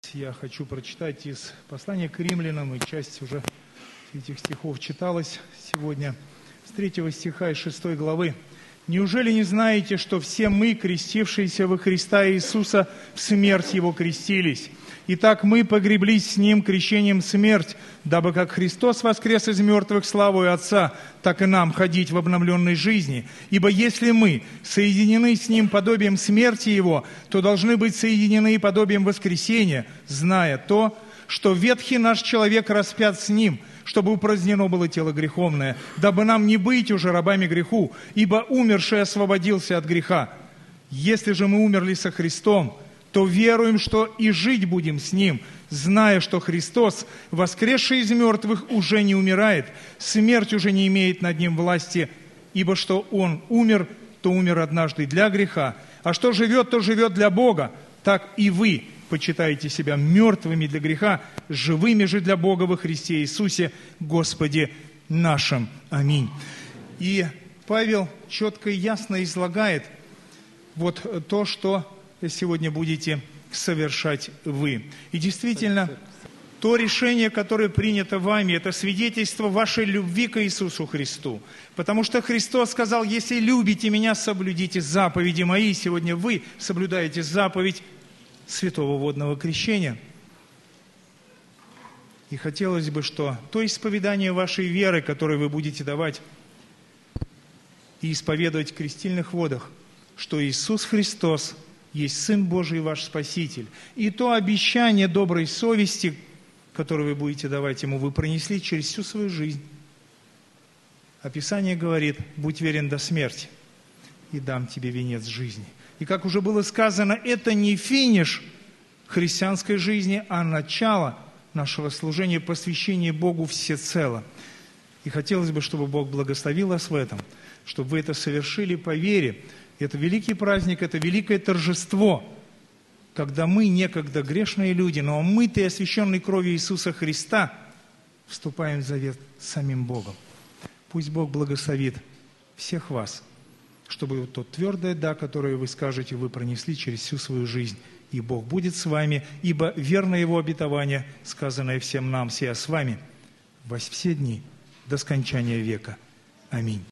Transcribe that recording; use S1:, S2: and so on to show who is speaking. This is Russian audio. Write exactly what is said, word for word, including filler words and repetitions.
S1: Я хочу прочитать из послания к римлянам, и часть уже этих стихов читалась сегодня, с третьего стиха и шестой главы. «Неужели не знаете, что все мы, крестившиеся во Христа Иисуса, в смерть Его крестились? Итак, мы погреблись с Ним крещением в смерть, дабы как Христос воскрес из мертвых славою Отца, так и нам ходить в обновленной жизни. Ибо если мы соединены с Ним подобием смерти Его, то должны быть соединены подобием воскресения, зная то, что ветхий наш человек распят с Ним, чтобы упразднено было тело греховное, дабы нам не быть уже рабами греху, ибо умерший освободился от греха. Если же мы умерли со Христом, то веруем, что и жить будем с Ним, зная, что Христос, воскресший из мертвых, уже не умирает, смерть уже не имеет над Ним власти, ибо что Он умер, то умер однажды для греха, а что живет, то живет для Бога, так и вы почитаете себя мертвыми для греха, живыми же для Бога во Христе Иисусе, Господе нашим. Аминь». И Павел четко и ясно излагает вот то, что сегодня будете совершать вы. И действительно, то решение, которое принято вами, это свидетельство вашей любви к Иисусу Христу. Потому что Христос сказал: «Если любите Меня, соблюдите заповеди Мои». Сегодня вы соблюдаете заповедь Святого Водного Крещения. И хотелось бы, что то исповедание вашей веры, которое вы будете давать и исповедовать в крестильных водах, что Иисус Христос есть Сын Божий, ваш Спаситель. И то обещание доброй совести, которое вы будете давать Ему, вы пронесли через всю свою жизнь. А Писание говорит: «Будь верен до смерти, и дам тебе венец жизни». И как уже было сказано, это не финиш христианской жизни, а начало нашего служения, посвящения Богу всецело. И хотелось бы, чтобы Бог благословил вас в этом, чтобы вы это совершили по вере. Это великий праздник, это великое торжество, когда мы, некогда грешные люди, но омытые и освященные кровью Иисуса Христа, вступаем в завет с самим Богом. Пусть Бог благословит всех вас, чтобы вот то твердое «да», которое вы скажете, вы пронесли через всю свою жизнь. И Бог будет с вами, ибо верно Его обетование, сказанное всем нам, сия с вами во все дни до скончания века. Аминь.